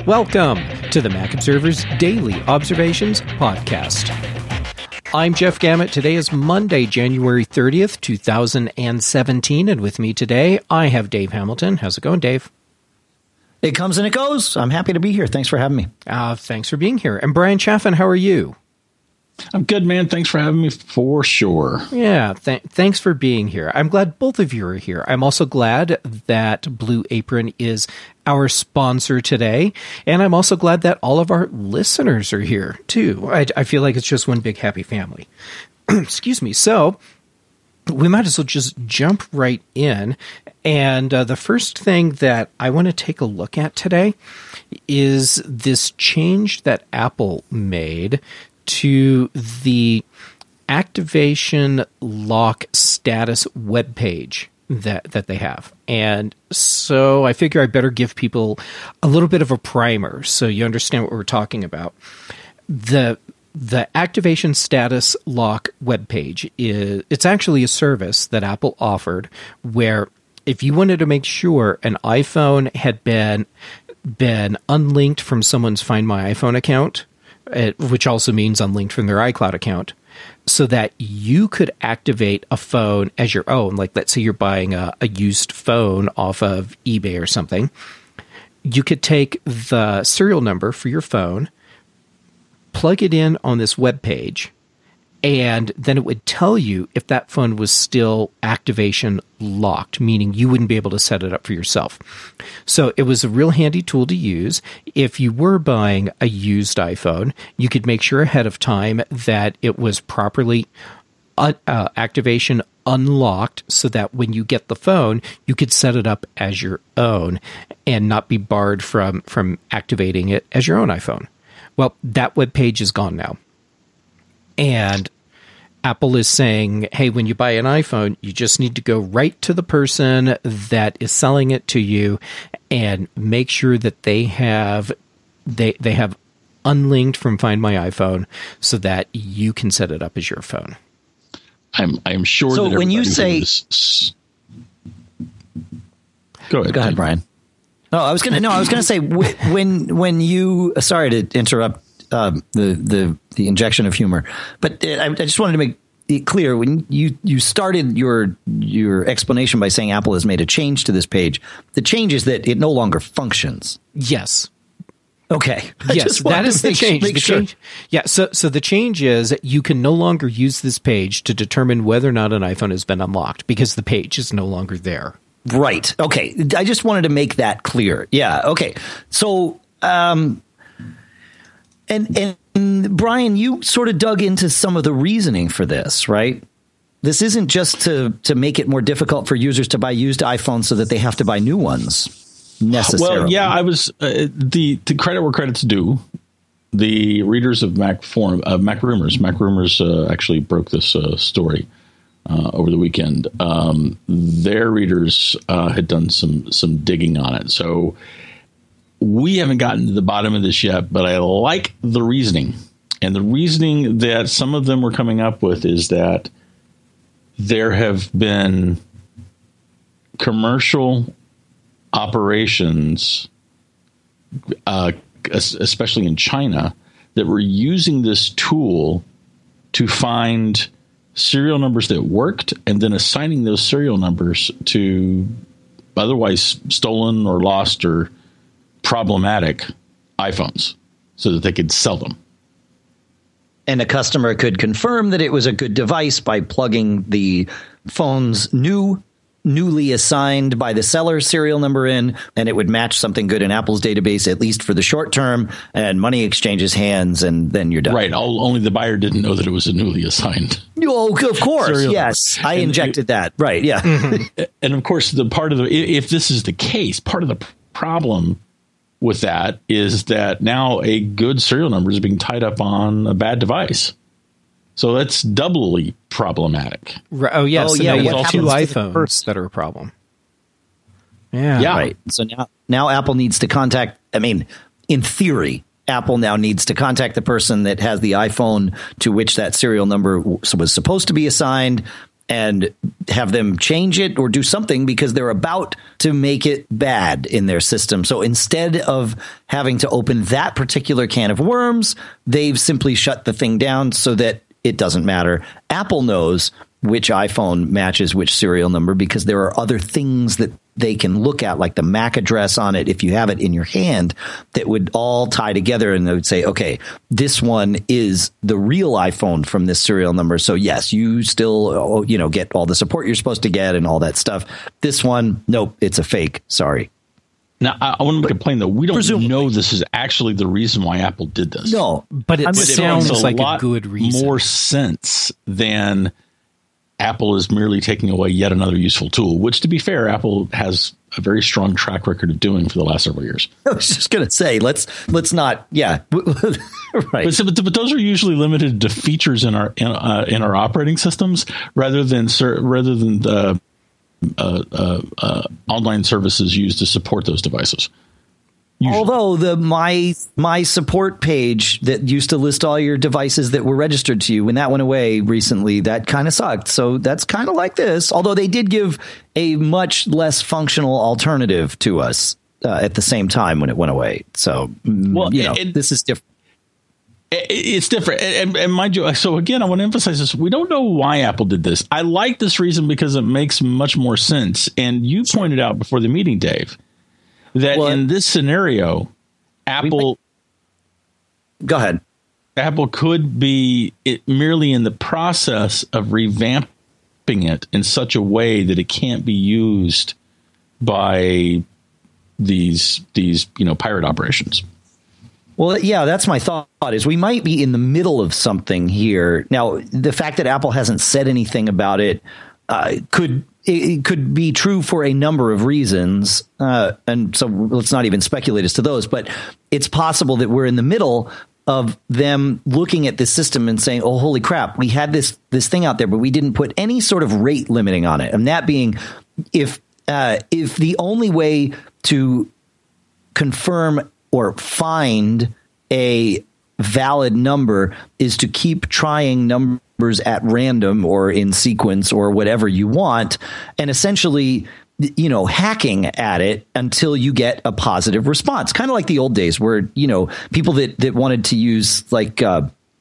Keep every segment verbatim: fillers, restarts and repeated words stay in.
Welcome to the Mac Observer's Daily Observations Podcast. I'm Jeff Gamet. Today is Monday, January thirtieth, two thousand seventeen, and with me today, I have Dave Hamilton. How's it going, Dave? It comes and it goes. I'm happy to be here. Thanks for having me. Uh, thanks for being here. And Brian Chaffin, how are you? I'm good, man. Thanks for having me, for sure. Yeah, th- thanks for being here. I'm glad both of you are here. I'm also glad that Blue Apron is our sponsor today, and I'm also glad that all of our listeners are here, too. I, I feel like it's just one big happy family. Excuse me. So we might as well just jump right in, and uh, the first thing that I want to take a look at today is this change that Apple made to the activation lock status webpage that, that they have. And so I figure I better give people a little bit of a primer so you understand what we're talking about. The the activation status lock webpage is it's actually a service that Apple offered where if you wanted to make sure an iPhone had been been unlinked from someone's Find My iPhone account, It, which also means unlinked from their iCloud account, so that you could activate a phone as your own. Like, let's say you're buying a, a used phone off of eBay or something. You could take the serial number for your phone, plug it in on this web page, and then it would tell you if that phone was still activation locked, meaning you wouldn't be able to set it up for yourself. So it was a real handy tool to use. If you were buying a used iPhone, you could make sure ahead of time that it was properly uh, uh, activation unlocked so that when you get the phone, you could set it up as your own and not be barred from, from activating it as your own iPhone. Well, that web page is gone now. And Apple is saying, hey, when you buy an iPhone, you just need to go right to the person that is selling it to you and make sure that they have they they have unlinked from Find My iPhone so that you can set it up as your phone. I'm I'm sure so that when you say is... Go ahead. Go ahead, Brian. No, I was gonna no, I was gonna say when when you sorry to interrupt Um, the the the injection of humor, but I, I just wanted to make it clear when you you started your your explanation by saying Apple has made a change to this page. The change is that it no longer functions. Yes. Okay. Yes, that is the change. The sure. change. Yeah. So so the change is you can no longer use this page to determine whether or not an iPhone has been unlocked because the page is no longer there. Right. Okay. I just wanted to make that clear. Yeah. Okay. So. Um, And, and Brian, you sort of dug into some of the reasoning for this, right? This isn't just to to make it more difficult for users to buy used iPhones so that they have to buy new ones necessarily. Well, yeah, I was uh, the the credit where credit's due. The readers of Mac Forum, uh, Mac Rumors, Mac Rumors uh, actually broke this uh, story uh, over the weekend. Um, their readers uh, had done some some digging on it, so. We haven't gotten to the bottom of this yet, but I like the reasoning. And the reasoning that some of them were coming up with is that there have been commercial operations, uh, especially in China, that were using this tool to find serial numbers that worked and then assigning those serial numbers to otherwise stolen or lost or problematic iPhones so that they could sell them. And a customer could confirm that it was a good device by plugging the phone's new, newly assigned by the seller serial number in, and it would match something good in Apple's database, at least for the short term, and money exchanges hands, and then you're done. Right. All, only the buyer didn't know that it was a newly assigned. Oh, of course. serial Yes. number. I And injected it, that. Right. Yeah. Mm-hmm. And of course, the part of the, if this is the case, part of the problem with that is that now a good serial number is being tied up on a bad device. So that's doubly problematic. Right. Oh, yes. Oh, so yeah. now you What have two happens to the iPhones first- that are a problem. Yeah. Yeah. Right. So now, now Apple needs to contact, I mean, in theory, Apple now needs to contact the person that has the iPhone to which that serial number was supposed to be assigned and have them change it or do something because they're about to make it bad in their system. So instead of having to open that particular can of worms, they've simply shut the thing down so that it doesn't matter. Apple knows which iPhone matches which serial number because there are other things that they can look at, like the M A C address on it, if you have it in your hand, that would all tie together, and they would say, okay, this one is the real iPhone from this serial number. So yes, you still, you know, get all the support you're supposed to get and all that stuff. This one, nope, it's a fake. Sorry. Now, I, I want to make but a plain, though. We don't presumably know this is actually the reason why Apple did this. No, but it I mean, sounds it like a a good reason. More sense than Apple is merely taking away yet another useful tool, which, to be fair, Apple has a very strong track record of doing for the last several years. I was just going to say, let's let's not, yeah, right. But, but, but those are usually limited to features in our in, uh, in our operating systems, rather than rather than the uh, uh, uh, online services used to support those devices. Usually. Although the my my support page that used to list all your devices that were registered to you, when that went away recently, that kind of sucked. So that's kind of like this. Although they did give a much less functional alternative to us uh, at the same time when it went away. So, well, you know, it, this is different. It, it's different. And, and mind you, so again, I want to emphasize this. We don't know why Apple did this. I like this reason because it makes much more sense. And you pointed out before the meeting, Dave, that well, in this scenario, Apple might, go ahead. Apple could be it merely in the process of revamping it in such a way that it can't be used by these these you know pirate operations. Well, yeah, that's my thought, is we might be in the middle of something here. Now, the fact that Apple hasn't said anything about it uh, could it could be true for a number of reasons. Uh, and so let's not even speculate as to those. But it's possible that we're in the middle of them looking at this system and saying, oh, holy crap, we had this this thing out there, but we didn't put any sort of rate limiting on it. And that being, if uh, if the only way to confirm or find a valid number is to keep trying numbers at random or in sequence or whatever you want, and essentially, you know, hacking at it until you get a positive response. Kind of like the old days where, you know, people that, that wanted to use like, uh,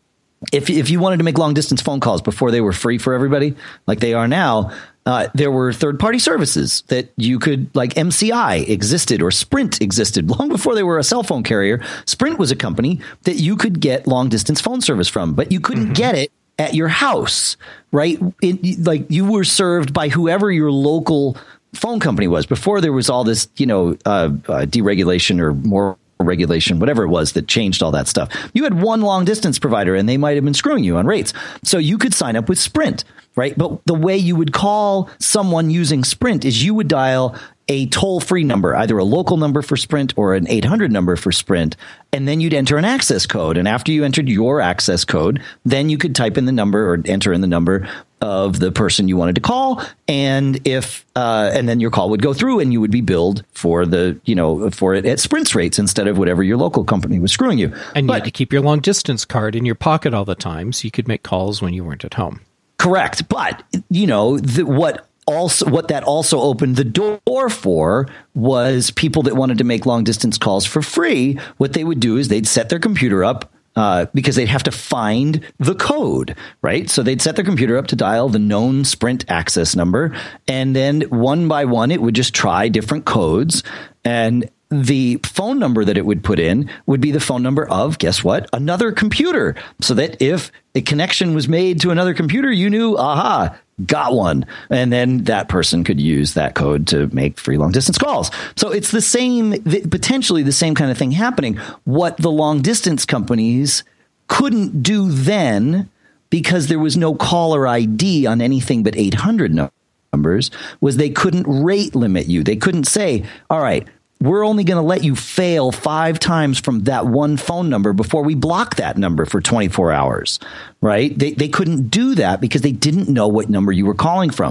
if, if you wanted to make long distance phone calls before they were free for everybody, like they are now, uh, there were third party services that you could, like M C I existed or Sprint existed long before they were a cell phone carrier. Sprint was a company that you could get long distance phone service from, but you couldn't mm-hmm. get it at your house, right? It, like you were served by whoever your local phone company was before there was all this, you know, uh, uh, deregulation or more regulation, whatever it was that changed all that stuff. You had one long distance provider and they might have been screwing you on rates. So you could sign up with Sprint, right? But the way you would call someone using Sprint is you would dial a toll-free number, either a local number for Sprint or an eight hundred number for Sprint, and then you'd enter an access code. And after you entered your access code, then you could type in the number or enter in the number of the person you wanted to call, and if uh, and then your call would go through, and you would be billed for the you know for it at Sprint's rates instead of whatever your local company was screwing you. And but, you had to keep your long distance card in your pocket all the time, so you could make calls when you weren't at home. Correct, but you know the, what. Also, what that also opened the door for was people that wanted to make long distance calls for free. What they would do is they'd set their computer up uh, because they'd have to find the code, right? So they'd set their computer up to dial the known Sprint access number. And then one by one, it would just try different codes. And the phone number that it would put in would be the phone number of, guess what, another computer. So that if a connection was made to another computer, you knew, aha, got one. And then that person could use that code to make free long distance calls. So it's the same, potentially the same kind of thing happening. What the long distance companies couldn't do then, because there was no caller I D on anything but eight hundred numbers, was they couldn't rate limit you. They couldn't say, all right, we're only going to let you fail five times from that one phone number before we block that number for twenty-four hours, right? They they couldn't do that because they didn't know what number you were calling from.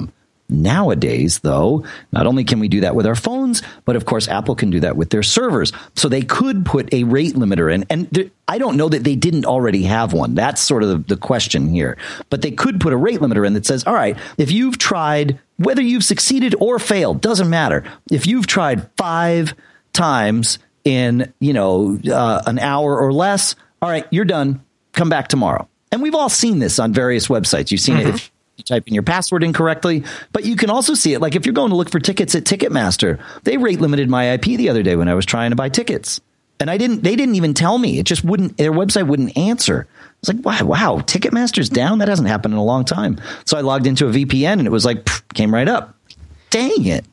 Nowadays, though, not only can we do that with our phones, but of course, Apple can do that with their servers. So they could put a rate limiter in. And th- I don't know that they didn't already have one. That's sort of the, the question here. But they could put a rate limiter in that says, all right, if you've tried, whether you've succeeded or failed, doesn't matter. If you've tried five times in, you know, uh, an hour or less, all right, you're done. Come back tomorrow. And we've all seen this on various websites. You've seen mm-hmm. it if you type in your password incorrectly, but you can also see it. Like if you're going to look for tickets at Ticketmaster, they rate limited my I P the other day when I was trying to buy tickets. And I didn't, they didn't even tell me. It just wouldn't, their website wouldn't answer. It's like, wow, wow, Ticketmaster's down? That hasn't happened in a long time. So I logged into a V P N and it was like, pff, came right up. Dang it.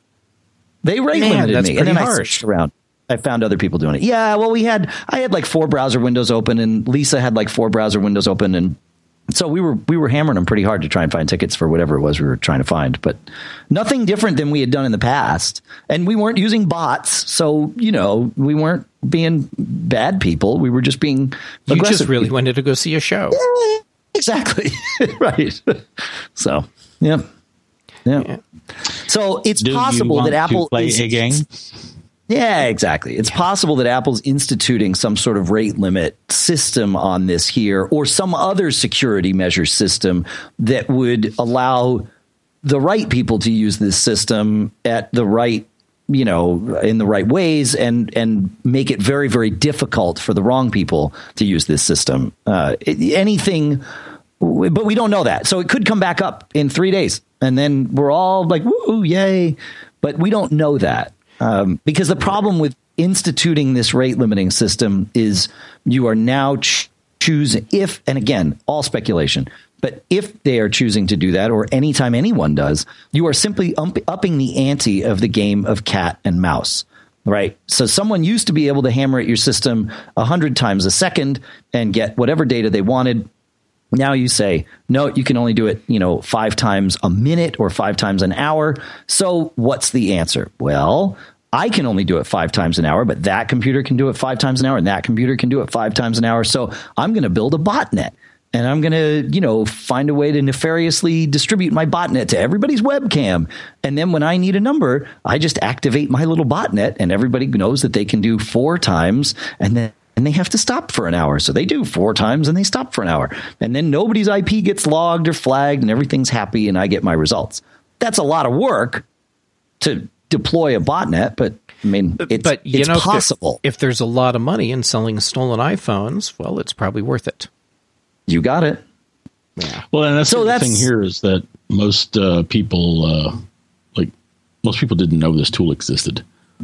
They rate Man, limited that's me. pretty And then harsh. I searched around. I found other people doing it. Yeah, well, we had, I had like four browser windows open and Lisa had like four browser windows open. And so we were, we were hammering them pretty hard to try and find tickets for whatever it was we were trying to find, but nothing different than we had done in the past. And we weren't using bots. So, you know, we weren't being bad people. We were just being You aggressive just really people. wanted to go see a show. Yeah, exactly. Right. So, yeah. yeah. Yeah. So it's Do possible you want that Apple to play is, a game. Yeah, exactly. It's yeah. possible that Apple's instituting some sort of rate limit system on this here or some other security measure system that would allow the right people to use this system at the right, you know, in the right ways and and make it very, very difficult for the wrong people to use this system. Uh, anything, but we don't know that. So it could come back up in three days and then we're all like, woo, yay. But we don't know that. Um, because the problem with instituting this rate limiting system is you are now ch- choosing if, and again, all speculation, but if they are choosing to do that, or anytime anyone does, you are simply ump- upping the ante of the game of cat and mouse, right? So someone used to be able to hammer at your system a hundred times a second and get whatever data they wanted. Now you say, no, you can only do it, you know, five times a minute or five times an hour. So what's the answer? Well, I can only do it five times an hour, but that computer can do it five times an hour and that computer can do it five times an hour. So I'm going to build a botnet and I'm going to, you know, find a way to nefariously distribute my botnet to everybody's webcam. And then when I need a number, I just activate my little botnet and everybody knows that they can do four times and then and they have to stop for an hour. So they do four times and they stop for an hour. And then nobody's I P gets logged or flagged and everything's happy and I get my results. That's a lot of work to deploy a botnet, but I mean, it's, but, you it's know, possible. If, if there's a lot of money in selling stolen iPhones, well, it's probably worth it. You got it. Yeah. Well, and that's so the that's, thing here is that most uh, people, uh, like most people didn't know this tool existed.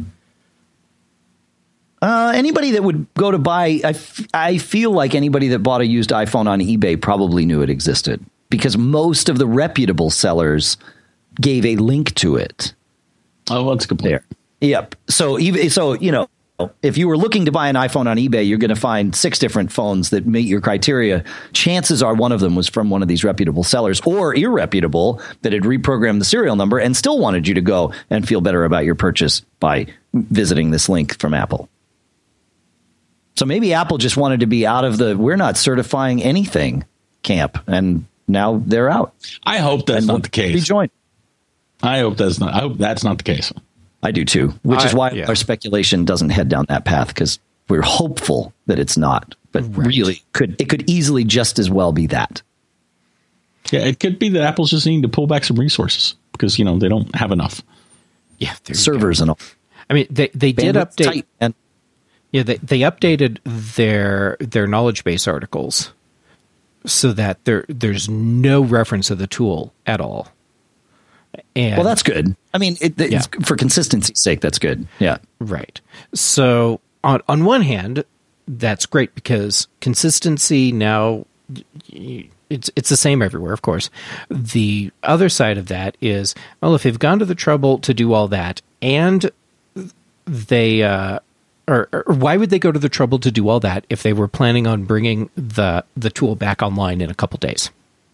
Uh, anybody that would go to buy, I, f- I feel like anybody that bought a used iPhone on eBay probably knew it existed because most of the reputable sellers gave a link to it. Oh, that's a good point. There. Yep. So even so, you know, if you were looking to buy an iPhone on eBay, you're going to find six different phones that meet your criteria. Chances are one of them was from one of these reputable sellers or irreputable that had reprogrammed the serial number and still wanted you to go and feel better about your purchase by visiting this link from Apple. So maybe Apple just wanted to be out of the we're not certifying anything camp, and now they're out. I hope that's not the case. Rejoin. I hope that's not. I hope that's not the case. I do too, which I, is why yeah. our speculation doesn't head down that path because we're hopeful that it's not, but right. really could it could easily just as well be that. Yeah, it could be that Apple's just needing to pull back some resources because you know they don't have enough Yeah, there you servers go. and all. I mean, they they did Bandwidth's update. tight, and Yeah, they they updated their their knowledge base articles so that there there's no reference of the tool at all. And, well, that's good. I mean, it, it's, yeah. for consistency's sake, that's good. Yeah, right. So on on one hand, that's great because consistency now it's it's the same everywhere. Of course, the other side of that is well, if they've gone to the trouble to do all that and they. Uh, Or, or why would they go to the trouble to do all that if they were planning on bringing the the tool back online in a couple days?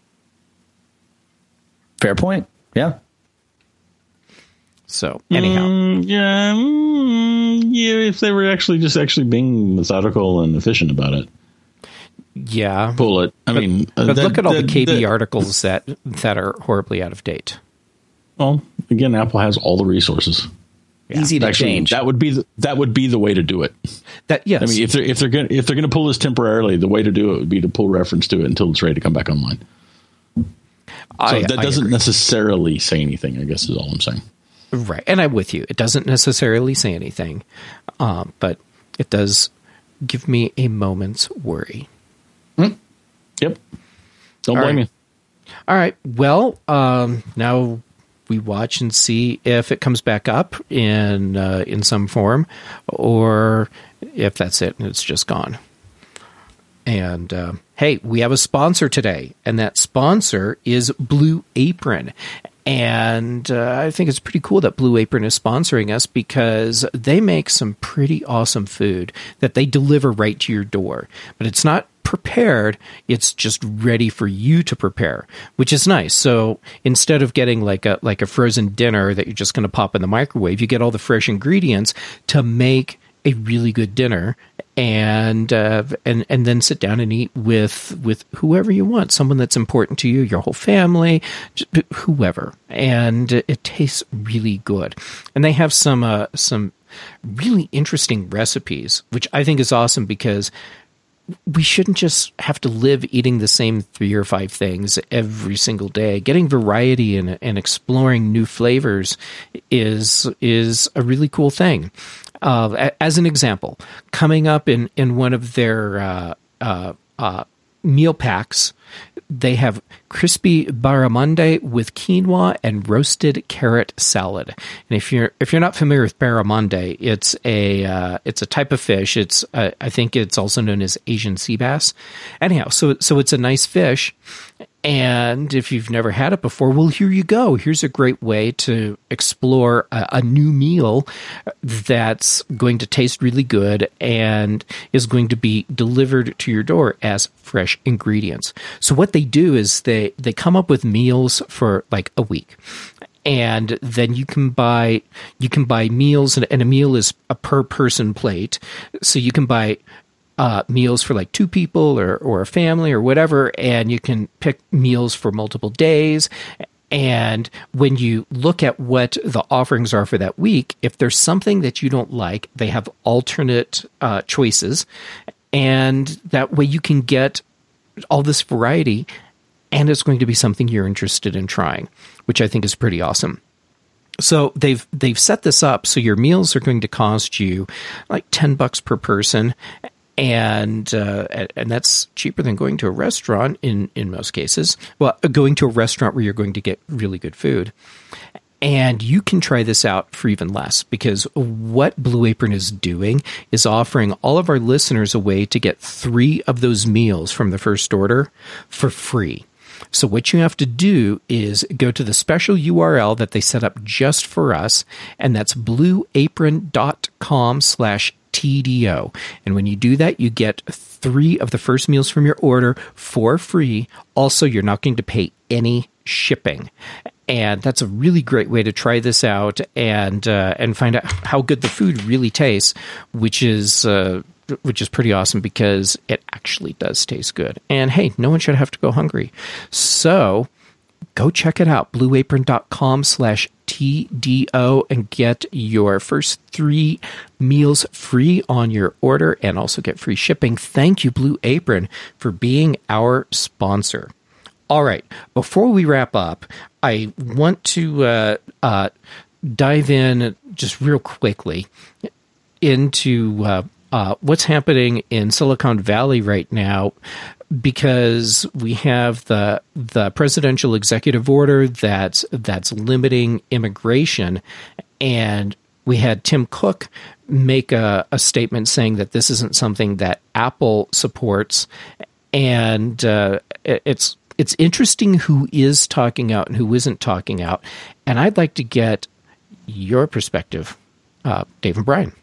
fair point. Yeah. So anyhow, mm, yeah, mm, yeah. If they were actually just actually being methodical and efficient about it, yeah. pull it. I but, mean, but uh, look that, at all that, the K B that, articles that that are horribly out of date. Well, again, Apple has all the resources. Yeah. Easy to Actually, change. That would be the, that would be the way to do it. That yes. I mean, if they're if they're going if they're going to pull this temporarily, the way to do it would be to pull reference to it until it's ready to come back online. So I, that I doesn't agree. necessarily say anything, I guess is all I'm saying. Right. And I'm with you. It doesn't necessarily say anything, um, but it does give me a moment's worry. Mm. Yep. Don't All blame right. me. All right. Well, um, now we watch and see if it comes back up in uh, in some form, or if that's it and it's just gone. And uh, hey, we have a sponsor today, and that sponsor is Blue Apron. And uh, I think it's pretty cool that Blue Apron is sponsoring us because they make some pretty awesome food that they deliver right to your door. But it's not prepared, it's just ready for you to prepare, which is nice. So instead of getting like a like a frozen dinner that you're just going to pop in the microwave, you get all the fresh ingredients to make a really good dinner, and uh, and and then sit down and eat with with whoever you want, someone that's important to you, your whole family, just whoever, and it tastes really good. And they have some uh, some really interesting recipes, which I think is awesome because we shouldn't just have to live eating the same three or five things every single day. Getting variety and, and exploring new flavors is is a really cool thing. Uh, as an example, coming up in, in one of their uh, uh, uh, meal packs, they have crispy barramundi with quinoa and roasted carrot salad. And if you're if you're not familiar with barramundi, it's a uh, it's a type of fish. It's uh, I think it's also known as Asian sea bass. Anyhow, so so it's a nice fish. And if you've never had it before, well, here you go. Here's a great way to explore a, a new meal that's going to taste really good and is going to be delivered to your door as fresh ingredients. So what they do is they, they come up with meals for like a week. And then you can buy you can buy meals, and, and a meal is a per person plate. So you can buy Uh, meals for like two people or, or a family or whatever, and you can pick meals for multiple days. And when you look at what the offerings are for that week, if there's something that you don't like, they have alternate uh, choices. And that way you can get all this variety, and it's going to be something you're interested in trying, which I think is pretty awesome. So they've they've set this up so your meals are going to cost you like ten bucks per person. And uh, and that's cheaper than going to a restaurant in, in most cases. Well, going to a restaurant where you're going to get really good food. And you can try this out for even less, because what Blue Apron is doing is offering all of our listeners a way to get three of those meals from the first order for free. So what you have to do is go to the special U R L that they set up just for us, and that's blueapron.com slash TDO. And when you do that, you get three of the first meals from your order for free. Also, you're not going to pay any shipping. And that's a really great way to try this out and uh, and find out how good the food really tastes, which is uh, which is pretty awesome because it actually does taste good. And hey, no one should have to go hungry. So go check it out, blueapron.com slash TDO, and get your first three meals free on your order and also get free shipping. Thank you, Blue Apron, for being our sponsor. All right, before we wrap up, I want to uh, uh, dive in just real quickly into uh, uh, what's happening in Silicon Valley right now, because we have the the presidential executive order that's that's limiting immigration, and we had Tim Cook make a, a statement saying that this isn't something that Apple supports, and uh, it, it's it's interesting who is talking out and who isn't talking out, and I'd like to get your perspective, uh, Dave and Brian.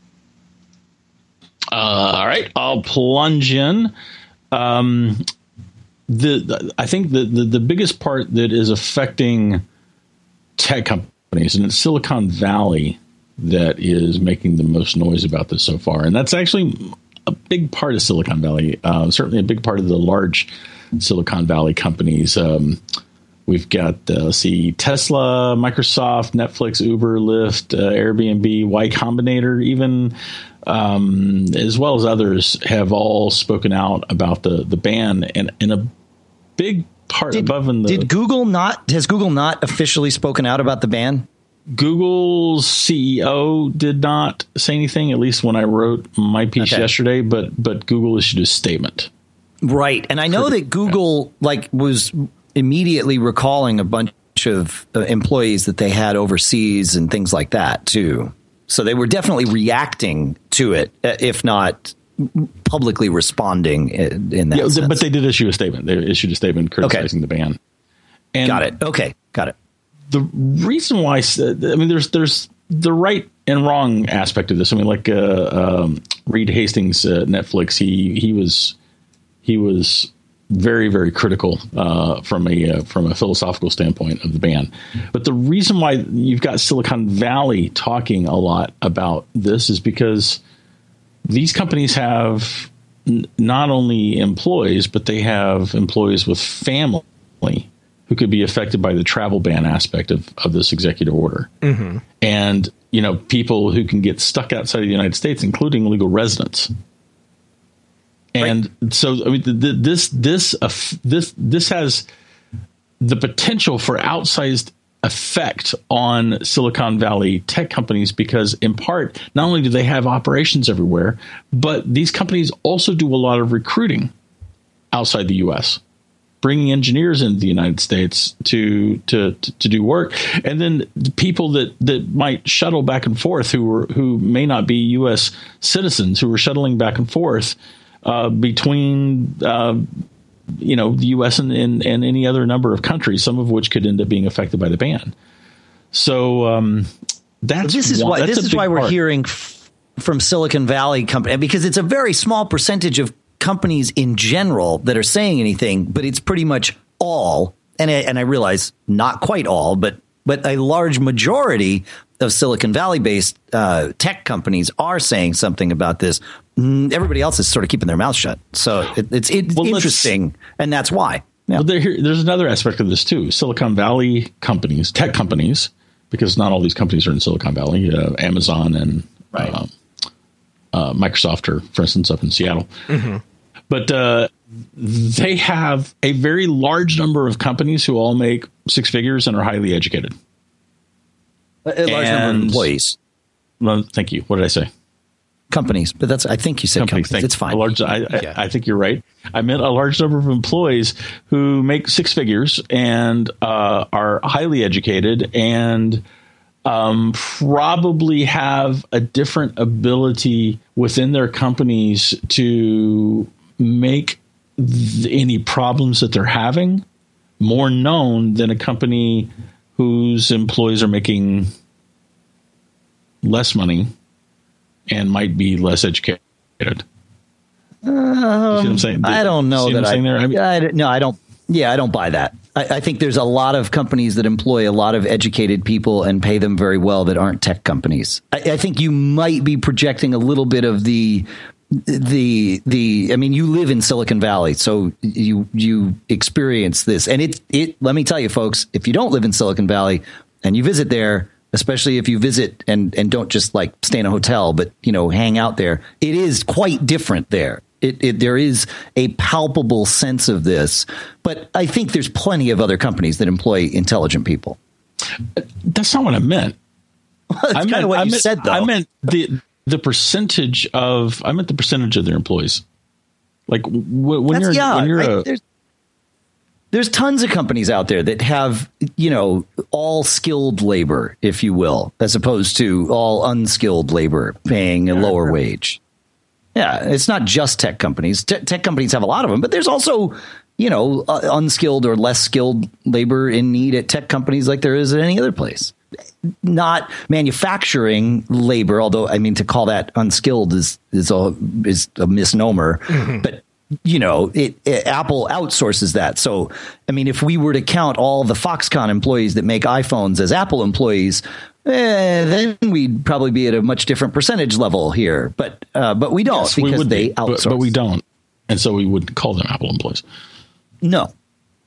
Uh, all right, I'll plunge in. Um, the, the I think the, the the biggest part that is affecting tech companies, and it's Silicon Valley that is making the most noise about this so far, and that's actually a big part of Silicon Valley. Uh, certainly, a big part of the large Silicon Valley companies, um, We've got, uh, let's see, Tesla, Microsoft, Netflix, Uber, Lyft, uh, Airbnb, Y Combinator, even, um, as well as others, have all spoken out about the, the ban. And, and a big part did, above in the... Did Google not, has Google not officially spoken out about the ban? Google's C E O did not say anything, at least when I wrote my piece okay. yesterday, but but Google issued a statement. Right. And I know that Google like was immediately recalling a bunch of uh, employees that they had overseas and things like that, too. So they were definitely reacting to it, if not publicly responding in, in that yeah, sense. But they did issue a statement. They issued a statement criticizing okay. the ban. And got it. Okay. Got it. The reason why, I mean, there's there's the right and wrong aspect of this. I mean, like uh, um, Reed Hastings, uh, Netflix, he he was he was very very critical uh, from a uh, from a philosophical standpoint of the ban. But the reason why you've got Silicon Valley talking a lot about this is because these companies have n- not only employees, but they have employees with family who could be affected by the travel ban aspect of, of this executive order. Mm-hmm. And, you know, people who can get stuck outside of the United States, including legal residents. And right. so, I mean, th- this, this, uh, this, this has the potential for outsized effect on Silicon Valley tech companies, because in part, not only do they have operations everywhere, but these companies also do a lot of recruiting outside the U S, bringing engineers into the United States to, to, to, to do work. And then the people that, that might shuttle back and forth who were, who may not be U S citizens, who are shuttling back and forth uh, between, uh, you know, the U S and, and, and any other number of countries, some of which could end up being affected by the ban. So um, that's this is one, why that's this is why we're part. hearing f- from Silicon Valley company, because it's a very small percentage of companies in general that are saying anything, but it's pretty much all, and I, and I realize not quite all, but but a large majority of Silicon Valley based uh, tech companies are saying something about this. Everybody else is sort of keeping their mouth shut. So it, it's it's well, interesting, and that's why. Yeah. Well, there, there's another aspect of this too. Silicon Valley companies, tech companies, because not all these companies are in Silicon Valley. Uh, Amazon and right. uh, uh, Microsoft are, for instance, up in Seattle. Mm-hmm. But uh, they have a very large number of companies who all make six figures and are highly educated. A, a large and, number of employees. Well, thank you. What did I say? Companies, but that's I think you said companies. companies. It's fine. A large, I, yeah. I, I think you're right. I meant a large number of employees who make six figures and uh, are highly educated and um, probably have a different ability within their companies to make th- any problems that they're having more known than a company whose employees are making less money and might be less educated. Um, you see what I'm saying? I don't know that I, I, mean, I no, I don't. Yeah, I don't buy that. I, I think there's a lot of companies that employ a lot of educated people and pay them very well that aren't tech companies. I, I think you might be projecting a little bit of the the the I mean, you live in Silicon Valley, so you you experience this, and it it let me tell you, folks, if you don't live in Silicon Valley and you visit there, especially if you visit and and don't just like stay in a hotel, but you know, hang out there, it is quite different there. It, it there is a palpable sense of this, but I think there's plenty of other companies that employ intelligent people. That's not what I meant. Well, that's I kind meant, of what I you meant, said, though. I meant the the percentage of I meant the percentage of their employees. Like w- when, you're, yeah, when you're I, a, there's, there's tons of companies out there that have, you know, all skilled labor, if you will, as opposed to all unskilled labor paying a lower wage. Yeah, it's not just tech companies. Te- tech companies have a lot of them, but there's also, you know, uh, unskilled or less skilled labor in need at tech companies like there is at any other place. Not manufacturing labor, although I mean to call that unskilled is is a is a misnomer. Mm-hmm. But you know, it, it Apple outsources that. So I mean, if we were to count all the Foxconn employees that make iPhones as Apple employees, eh, then we'd probably be at a much different percentage level here. But uh, but we don't yes, because we they be, outsource. But, but we don't, and so we wouldn't call them Apple employees. No.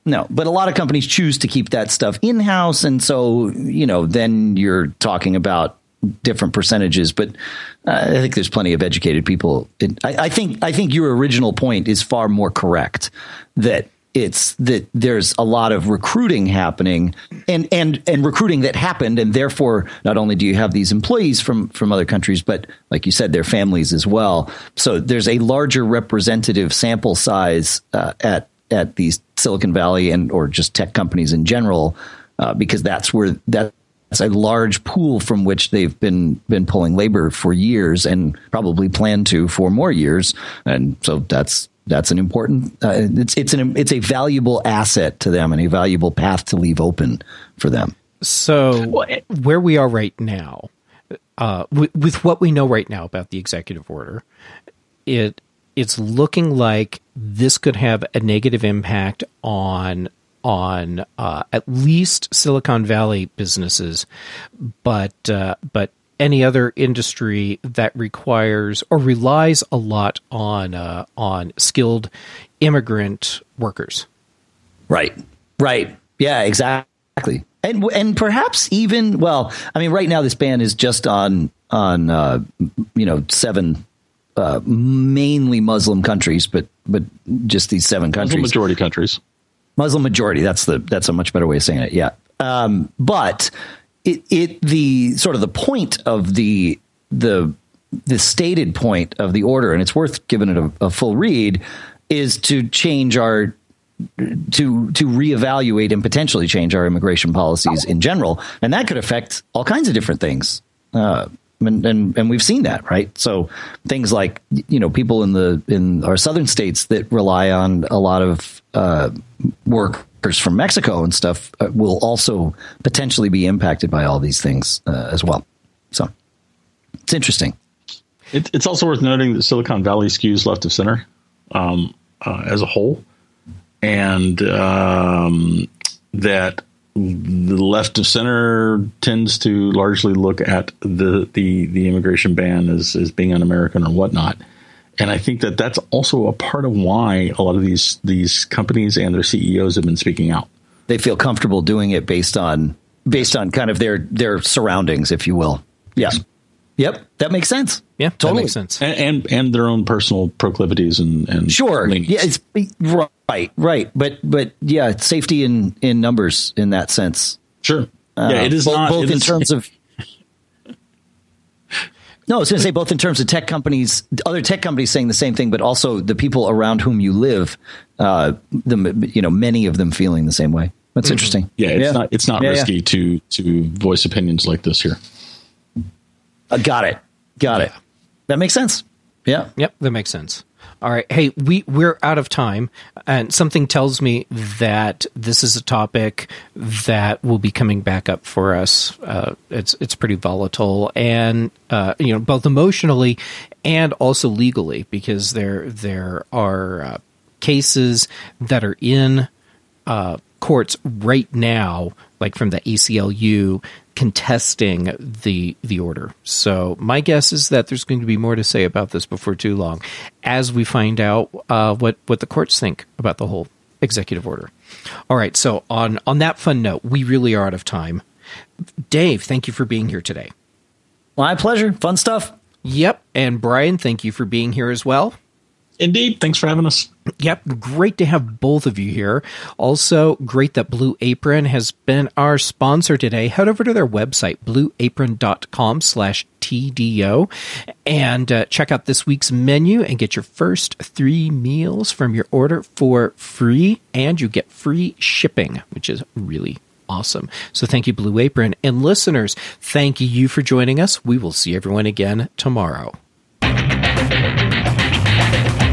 no. But a lot of companies choose to keep that stuff in-house. And so, you know, then you're talking about different percentages. But uh, I think there's plenty of educated people. It, I, I think I think your original point is far more correct, that it's that there's a lot of recruiting happening and, and, and recruiting that happened. And therefore, not only do you have these employees from, from other countries, but like you said, their families as well. So there's a larger representative sample size uh, at at these Silicon Valley and or just tech companies in general, uh, because that's where that's a large pool from which they've been been pulling labor for years and probably plan to for more years. And so that's That's an important. Uh, it's it's an it's a valuable asset to them and a valuable path to leave open for them. So where we are right now, uh, with, with what we know right now about the executive order, it it's looking like this could have a negative impact on on uh, at least Silicon Valley businesses, but uh, but. any other industry that requires or relies a lot on uh, on skilled immigrant workers. Right. Right. Yeah, exactly. And and perhaps even, well, I mean, right now this ban is just on on uh, you know seven uh, mainly Muslim countries, but but just these seven countries. Muslim majority countries. Muslim majority. That's the that's a much better way of saying it. Yeah. Um, but. It, it the sort of the point of the the the stated point of the order, and it's worth giving it a, a full read, is to change our to to reevaluate and potentially change our immigration policies in general, and that could affect all kinds of different things. Uh, and, and and we've seen that, right? So things like, you know, people in the in our southern states that rely on a lot of uh, work. From Mexico and stuff uh, will also potentially be impacted by all these things uh, as well. So it's interesting. It, it's also worth noting that Silicon Valley skews left of center um, uh, as a whole, and um, that the left of center tends to largely look at the the, the immigration ban as, as being un-American or whatnot. And I think that that's also a part of why a lot of these these companies and their C E Os have been speaking out. They feel comfortable doing it based on based on kind of their their surroundings, if you will. Yeah. Yes. Yep. That makes sense. Yeah, totally that makes sense. And and, and their own personal proclivities and, and sure. leanings. Yeah, it's right, right. But but yeah, it's safety in, in numbers in that sense. Sure. Uh, yeah, it is both, not both it in is, terms of. No, I was going to say both in terms of tech companies, other tech companies saying the same thing, but also the people around whom you live, uh, the, you know, many of them feeling the same way. That's mm-hmm. interesting. Yeah, it's yeah. not it's not yeah, risky yeah. to to voice opinions like this here. Uh, got it. Got yeah. it. That makes sense. Yeah. Yep, that makes sense. All right. Hey, we, we're out of time, and something tells me that this is a topic that will be coming back up for us. Uh, it's it's pretty volatile, and uh, you know, both emotionally and also legally, because there there are uh, cases that are in uh, courts right now, like from the A C L U, contesting the the order. So my guess is that there's going to be more to say about this before too long, as we find out uh, what what the courts think about the whole executive order. All right. So on on that fun note, we really are out of time. Dave, thank you for being here today. My pleasure. Fun stuff. Yep. And Brian, thank you for being here as well. Indeed. Thanks for having us. Yep. Great to have both of you here. Also, great that Blue Apron has been our sponsor today. Head over to their website, blueapron.com slash TDO, and uh, check out this week's menu and get your first three meals from your order for free, and you get free shipping, which is really awesome. So thank you, Blue Apron. And listeners, thank you for joining us. We will see everyone again tomorrow.